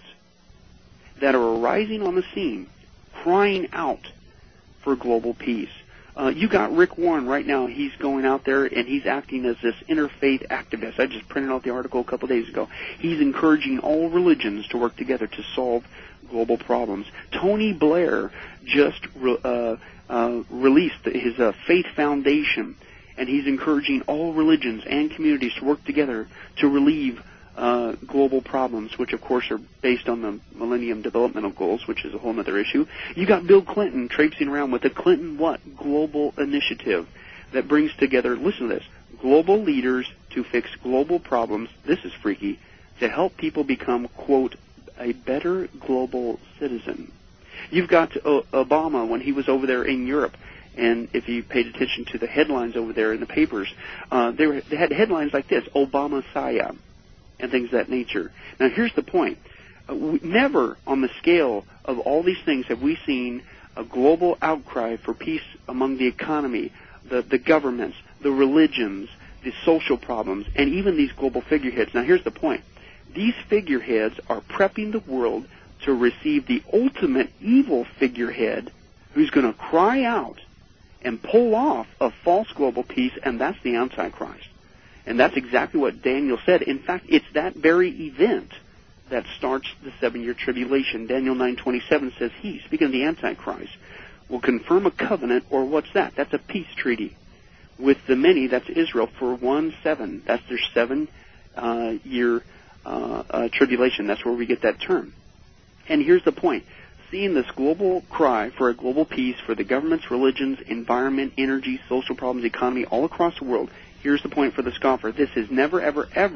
Speaker 2: that are arising on the scene, crying out for global peace. Uh, you got Rick Warren right now. He's going out there and he's acting as this interfaith activist. I just printed out the article a couple days ago. He's encouraging all religions to work together to solve global problems. Tony Blair just re- uh, uh, released his uh, Faith Foundation, and he's encouraging all religions and communities to work together to relieve Uh, global problems, which of course are based on the Millennium Developmental Goals, which is a whole other issue. You got Bill Clinton traipsing around with the Clinton what? Global Initiative that brings together, listen to this, global leaders to fix global problems, this is freaky, to help people become, quote, a better global citizen. You've got uh, Obama when he was over there in Europe. And if you paid attention to the headlines over there in the papers, uh, they, were, they had headlines like this, Obama-Saya, and things of that nature. Now, here's the point. Uh, we, never on the scale of all these things have we seen a global outcry for peace among the economy, the, the governments, the religions, the social problems, and even these global figureheads. Now, here's the point. These figureheads are prepping the world to receive the ultimate evil figurehead who's going to cry out and pull off a false global peace, and that's the Antichrist. And that's exactly what Daniel said. In fact, it's that very event that starts the seven-year tribulation. Daniel nine twenty-seven says he, speaking of the Antichrist, will confirm a covenant, or what's that? That's a peace treaty with the many, that's Israel, for one seven. That's their seven-year uh, uh, uh, tribulation. That's where we get that term. And here's the point. Seeing this global cry for a global peace for the governments, religions, environment, energy, social problems, economy, all across the world, here's the point for the scoffer. This has never, ever, ever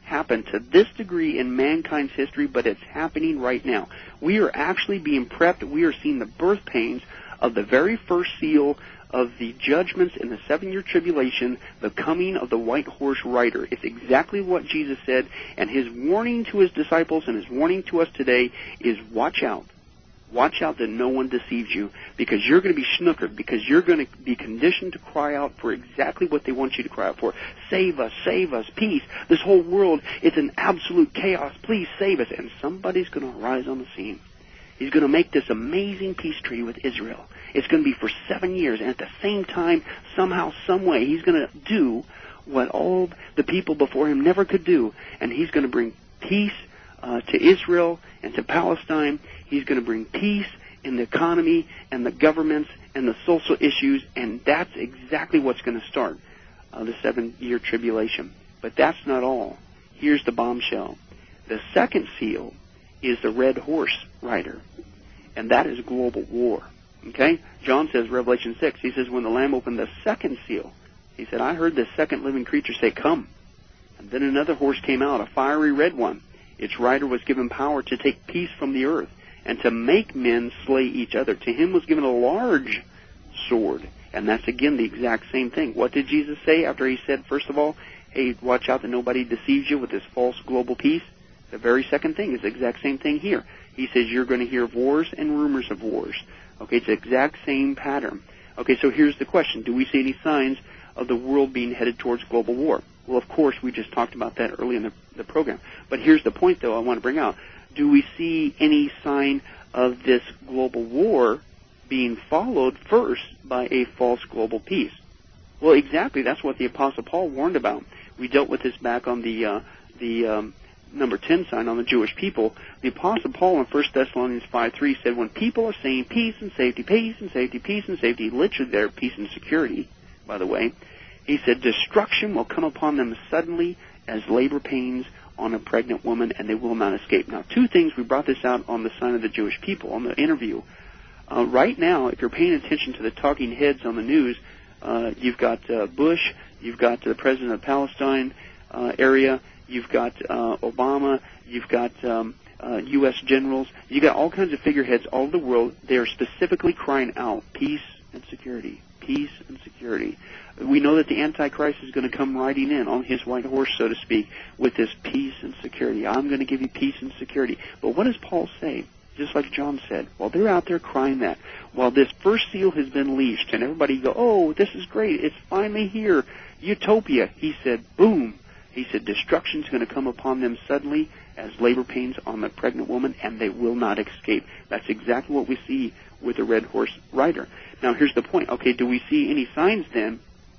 Speaker 2: happened to this degree in mankind's history, but it's happening right now. We are actually being prepped. We are seeing the birth pains of the very first seal of the judgments in the seven-year tribulation, the coming of the white horse rider. It's exactly what Jesus said, and his warning to his disciples and his warning to us today is watch out. Watch out that no one deceives you, because you're going to be snookered, because you're going to be conditioned to cry out for exactly what they want you to cry out for. Save us, save us, peace. This whole world, it's an absolute chaos. Please save us. And somebody's going to arise on the scene. He's going to make this amazing peace treaty with Israel. It's going to be for seven years, and at the same time, somehow, some way, he's going to do what all the people before him never could do, and he's going to bring peace uh, to Israel and to Palestine. He's going to bring peace in the economy and the governments and the social issues, and that's exactly what's going to start uh, the seven-year tribulation. But that's not all. Here's the bombshell. The second seal is the red horse rider, and that is global war. Okay? John says, Revelation six, he says, when the Lamb opened the second seal, he said, I heard the second living creature say, come. And then another horse came out, a fiery red one. Its rider was given power to take peace from the earth and to make men slay each other. To him was given a large sword. And that's, again, the exact same thing. What did Jesus say after he said, first of all, hey, watch out that nobody deceives you with this false global peace? The very second thing is the exact same thing here. He says you're going to hear of wars and rumors of wars. Okay, it's the exact same pattern. Okay, so here's the question. Do we see any signs of the world being headed towards global war? Well, of course, we just talked about that early in the, the program. But here's the point, though, I want to bring out. Do we see any sign of this global war being followed first by a false global peace? Well, exactly. That's what the Apostle Paul warned about. We dealt with this back on the uh, the um, number ten sign on the Jewish people. The Apostle Paul in First Thessalonians five three said, when people are saying peace and safety, peace and safety, peace and safety, literally there, peace and security, by the way, he said destruction will come upon them suddenly as labor pains on a pregnant woman, and they will not escape. Now, two things, we brought this out on the sign of the Jewish people, on the interview. Uh, right now, if you're paying attention to the talking heads on the news, uh, you've got uh, Bush, you've got the president of Palestine uh, area, you've got uh, Obama, you've got um, uh, U S generals, you've got all kinds of figureheads all over the world. They are specifically crying out peace and security, peace and security. We know that the Antichrist is going to come riding in on his white horse, so to speak, with this peace and security. I'm going to give you peace and security. But what does Paul say? Just like John said, while they're out there crying that, while this first seal has been leashed, and everybody go, oh, this is great, it's finally here, utopia, he said, boom. He said, destruction is going to come upon them suddenly as labor pains on the pregnant woman, and they will not escape. That's exactly what we see with the red horse rider. Now, here's the point. Okay, do we see any signs then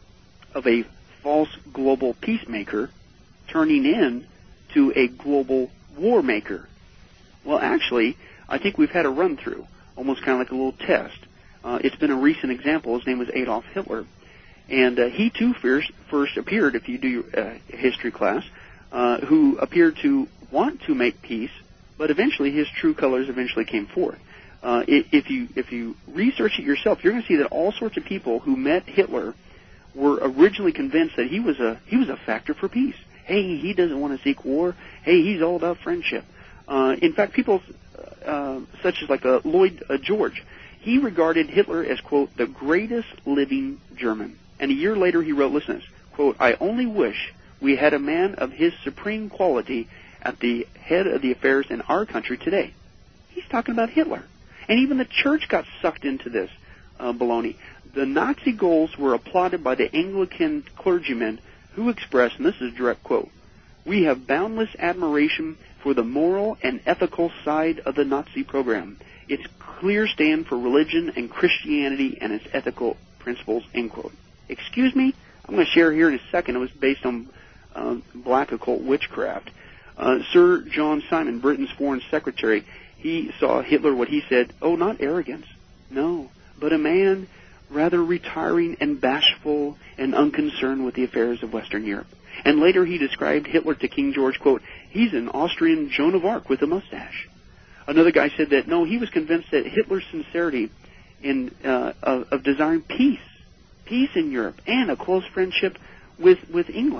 Speaker 2: of a false global peacemaker turning in to a global war maker? Well, actually, I think we've had a run-through, almost kind of like a little test. Uh, it's been a recent example. His name was Adolf Hitler. And uh, he, too, first, first appeared, if you do your uh, history class, uh, who appeared to want to make peace, but eventually his true colors eventually came forth. Uh, if you if you research it yourself, you're going to see that all sorts of people who met Hitler were originally convinced that he was a he was a factor for peace. Hey, he doesn't want to seek war. Hey, he's all about friendship. Uh, in fact, people uh, such as like uh, Lloyd uh, George, he regarded Hitler as, quote, the greatest living German. And a year later he wrote, listen to this, quote, I only wish we had a man of his supreme quality at the head of the affairs in our country today. He's talking about Hitler. And even the church got sucked into this uh, baloney. The Nazi goals were applauded by the Anglican clergymen who expressed, and this is a direct quote, we have boundless admiration for the moral and ethical side of the Nazi program. Its clear stand for religion and Christianity and its ethical principles, end quote. Excuse me? I'm going to share here in a second. It was based on uh, black occult witchcraft. Uh, Sir John Simon, Britain's foreign secretary, he saw Hitler, what he said, oh, not arrogance, no, but a man rather retiring and bashful and unconcerned with the affairs of Western Europe. And later he described Hitler to King George, quote, he's an Austrian Joan of Arc with a mustache. Another guy said that, no, he was convinced that Hitler's sincerity in uh, of, of desiring peace, peace in Europe, and a close friendship with, with England.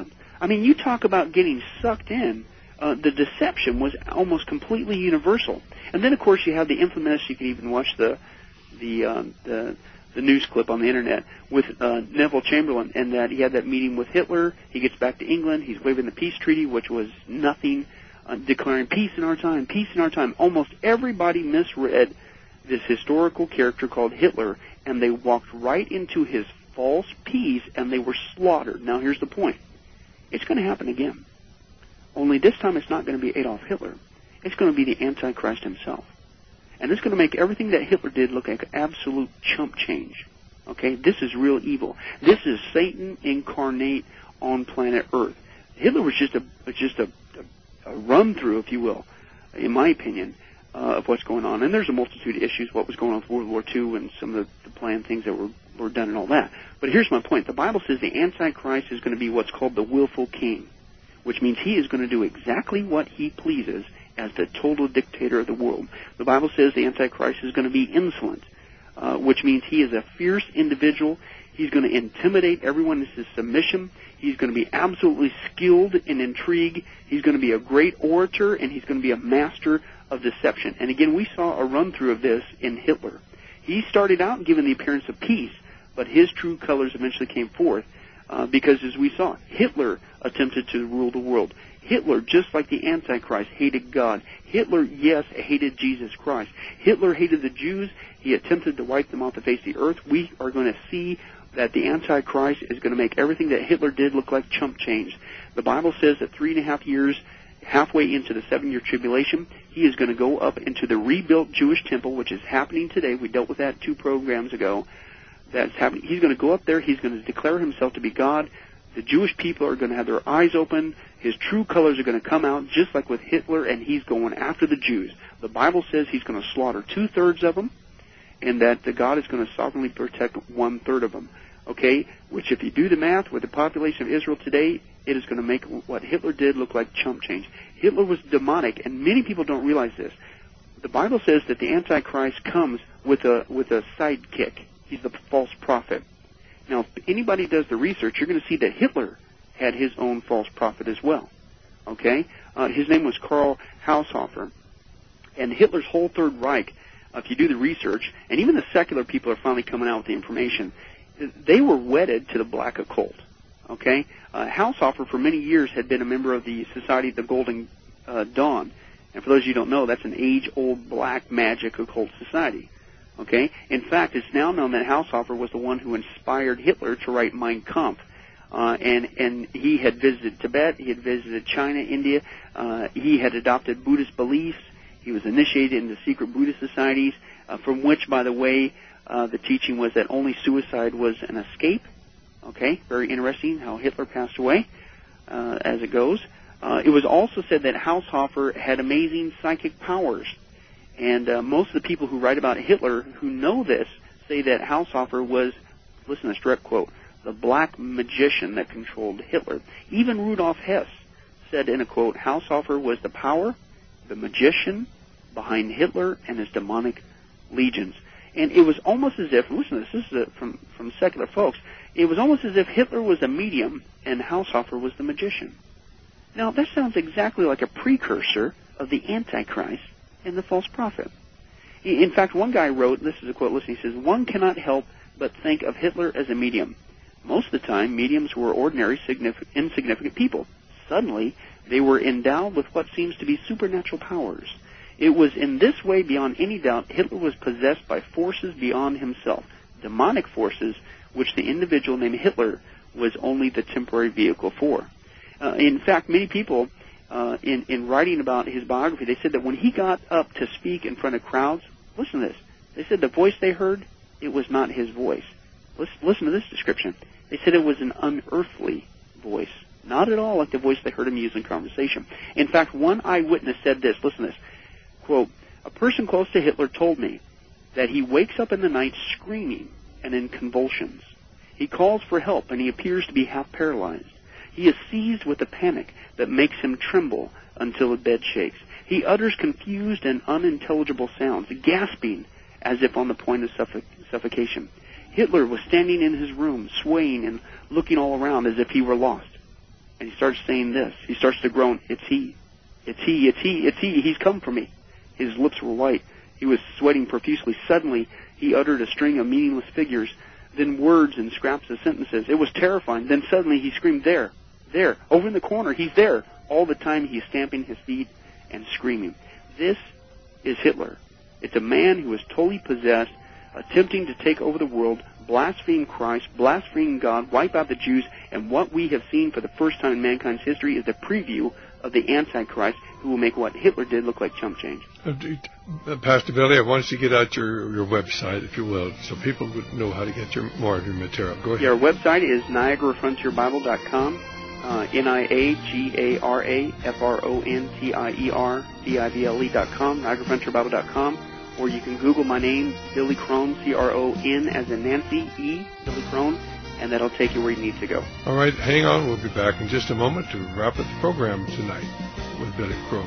Speaker 2: I mean, you talk about getting sucked in. Uh, the deception was almost completely universal. And then, of course, you have the infamous, you can even watch the the um, the, the news clip on the Internet with uh, Neville Chamberlain, and that he had that meeting with Hitler. He gets back to England. He's waving the peace treaty, which was nothing, uh, declaring peace in our time, peace in our time. Almost everybody misread this historical character called Hitler, and they walked right into his false peace, and they were slaughtered. Now, here's the point. It's going to happen again. Only this time it's not going to be Adolf Hitler. It's going to be the Antichrist himself. And it's going to make everything that Hitler did look like absolute chump change. Okay? This is real evil. This is Satan incarnate on planet Earth. Hitler was just a just a, a, a run-through, if you will, in my opinion, uh, of what's going on. And there's a multitude of issues, what was going on with World War Two and some of the, the planned things that were, were done and all that. But here's my point. The Bible says the Antichrist is going to be what's called the willful king, which means he is going to do exactly what he pleases as the total dictator of the world. The Bible says the Antichrist is going to be insolent, uh, which means he is a fierce individual. He's going to intimidate everyone into his submission. He's going to be absolutely skilled in intrigue. He's going to be a great orator, and he's going to be a master of deception. And again, we saw a run-through of this in Hitler. He started out given the appearance of peace, but his true colors eventually came forth. Uh, because, as we saw, Hitler attempted to rule the world. Hitler, just like the Antichrist, hated God. Hitler, yes, hated Jesus Christ. Hitler hated the Jews. He attempted to wipe them off the face of the earth. We are going to see that the Antichrist is going to make everything that Hitler did look like chump change. The Bible says that three and a half years, halfway into the seven-year tribulation, he is going to go up into the rebuilt Jewish temple, which is happening today. We dealt with that two programs ago. That's happening. He's going to go up there. He's going to declare himself to be God. The Jewish people are going to have their eyes open. His true colors are going to come out, just like with Hitler, and he's going after the Jews. The Bible says he's going to slaughter two-thirds of them, and that the God is going to sovereignly protect one-third of them. Okay? Which, if you do the math with the population of Israel today, it is going to make what Hitler did look like chump change. Hitler was demonic, and many people don't realize this. The Bible says that the Antichrist comes with a with a sidekick. He's the false prophet. Now, if anybody does the research, you're going to see that Hitler had his own false prophet as well. Okay? Uh, his name was Karl Haushofer. And Hitler's whole Third Reich, uh, if you do the research, and even the secular people are finally coming out with the information, they were wedded to the black occult. Okay? Uh, Haushofer, for many years, had been a member of the Society of the Golden uh, Dawn. And for those of you who don't know, that's an age-old black magic occult society. Okay? In fact, it's now known that Haushofer was the one who inspired Hitler to write Mein Kampf. Uh, and, and he had visited Tibet, he had visited China, India, uh, he had adopted Buddhist beliefs, he was initiated into secret Buddhist societies, uh, from which, by the way, uh, the teaching was that only suicide was an escape. Okay? Very interesting how Hitler passed away, uh, as it goes. Uh, it was also said that Haushofer had amazing psychic powers. And uh, most of the people who write about Hitler who know this say that Haushofer was, listen to this direct quote, the black magician that controlled Hitler. Even Rudolf Hess said in a quote, Haushofer was the power, the magician behind Hitler and his demonic legions. And it was almost as if, listen to this, this is a, from, from secular folks, it was almost as if Hitler was a medium and Haushofer was the magician. Now, that sounds exactly like a precursor of the Antichrist and the false prophet. In fact, one guy wrote, this is a quote, listen, he says, one cannot help but think of Hitler as a medium. Most of the time, mediums were ordinary, insignificant people. Suddenly, they were endowed with what seems to be supernatural powers. It was in this way, beyond any doubt, Hitler was possessed by forces beyond himself, demonic forces, which the individual named Hitler was only the temporary vehicle for. Uh, in fact, many people, uh, in, in writing about his biography, they said that when he got up to speak in front of crowds, listen to this, they said the voice they heard, it was not his voice. Listen, listen to this description. They said it was an unearthly voice, not at all like the voice they heard him use in conversation. In fact, one eyewitness said this, listen to this, quote, a person close to Hitler told me that he wakes up in the night screaming and in convulsions. He calls for help and he appears to be half paralyzed. He is seized with a panic that makes him tremble until the bed shakes. He utters confused and unintelligible sounds, gasping as if on the point of suffoc- suffocation. Hitler was standing in his room, swaying and looking all around as if he were lost. and he starts saying this. He starts to groan, it's he, it's he, it's he, it's he, he's come for me. His lips were white. He was sweating profusely. Suddenly, he uttered a string of meaningless figures, then words and scraps of sentences. It was terrifying. Then suddenly he screamed, there, there, over in the corner, he's there. All the time he's stamping his feet and screaming. This is Hitler. It's a man who is totally possessed, attempting to take over the world, blaspheme Christ, blaspheme God, wipe out the Jews, and what we have seen for the first time in mankind's history is a preview of the Antichrist, who will make what Hitler did look like chump change.
Speaker 1: Uh, Pastor Billy, I want you to get out your, your website, if you will, so people would know how to get your more of your material. Go ahead.
Speaker 2: Yeah, our website is Niagara Frontier Bible dot com, uh, N I A G A R A F R O N T I E R B I B L E dot com, Niagara Frontier Bible dot com, or you can Google my name, Billy Crone, C R O N as in Nancy, E, Billy Crone, and that'll take you where you need to go.
Speaker 1: All right, hang on. We'll be back in just a moment to wrap up the program tonight with Billy Crone.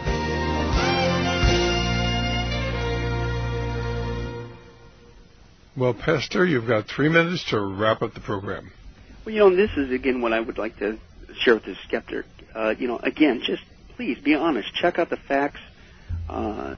Speaker 1: Well, Pastor, you've got three minutes to wrap up the program.
Speaker 2: Well, you know, this is, again, what I would like to share with the skeptic. Uh, you know, again, just please be honest. Check out the facts. Uh,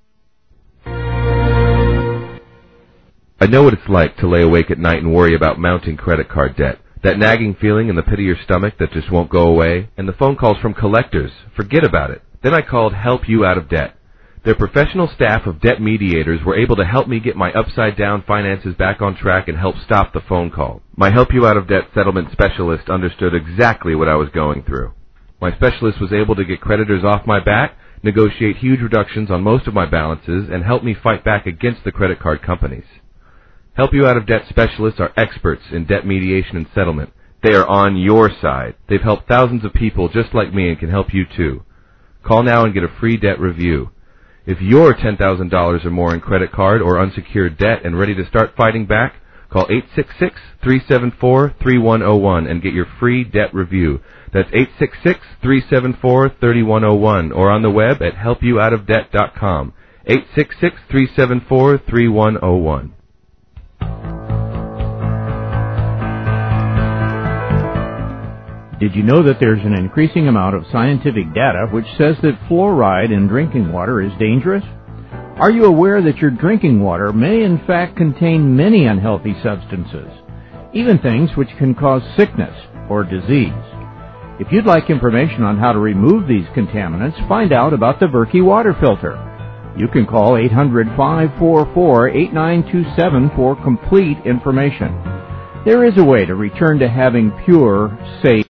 Speaker 5: I know what it's like to lay awake at night and worry about mounting credit card debt. That nagging feeling in the pit of your stomach that just won't go away. And the phone calls from collectors. Forget about it. Then I called Help You Out of Debt. Their professional staff of debt mediators were able to help me get my upside-down finances back on track and help stop the phone call. My Help You Out of Debt settlement specialist understood exactly what I was going through. My specialist was able to get creditors off my back, negotiate huge reductions on most of my balances, and help me fight back against the credit card companies. Help You Out of Debt specialists are experts in debt mediation and settlement. They are on your side. They've helped thousands of people just like me and can help you too. Call now and get a free debt review. If you're ten thousand dollars or more in credit card or unsecured debt and ready to start fighting back, call eight six six, three seven four, three one zero one and get your free debt review. That's eight six six, three seven four, three one zero one or on the web at help you out of debt dot com. eight six six, three seven four, three one zero one.
Speaker 4: Did you know that there's an increasing amount of scientific data which says that fluoride in drinking water is dangerous? Are you aware that your drinking water may in fact contain many unhealthy substances, even things which can cause sickness or disease? If you'd like information on how to remove these contaminants, find out about the Verkey water filter. You can call eight hundred, five four four, eight nine two seven for complete information. There is a way to return to having pure, safe,